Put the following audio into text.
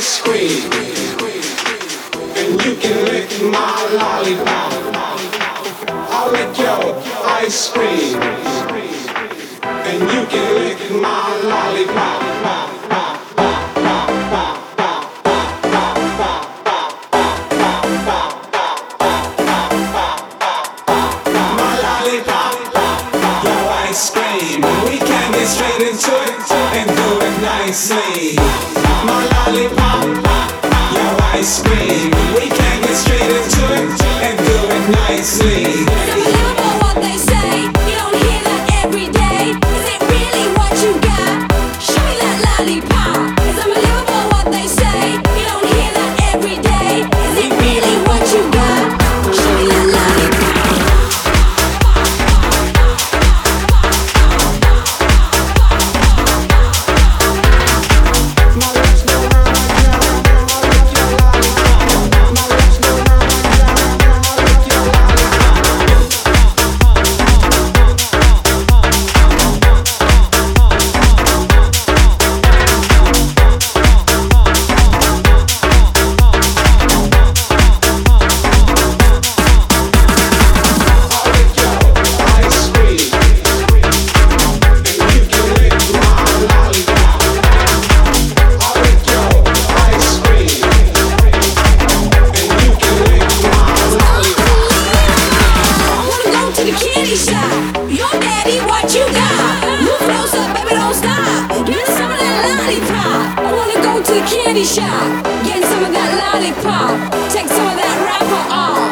ice cream, and you can lick my lollipop. I'll lick your ice cream, and you can lick my lollipop. My lollipop, your ice cream. We can get straight into it and do it nicely. My lollipop, your ice cream. We can get straight into it and do it nicely. It's unbelievable what they say. You don't hear that every day. Is it really what you got? Show me that lollipop. It's unbelievable what they say. You don't hear that every day. Is it really what you got? Show me that lollipop. Candy shop, getting some of that lollipop. Take some of that wrapper off.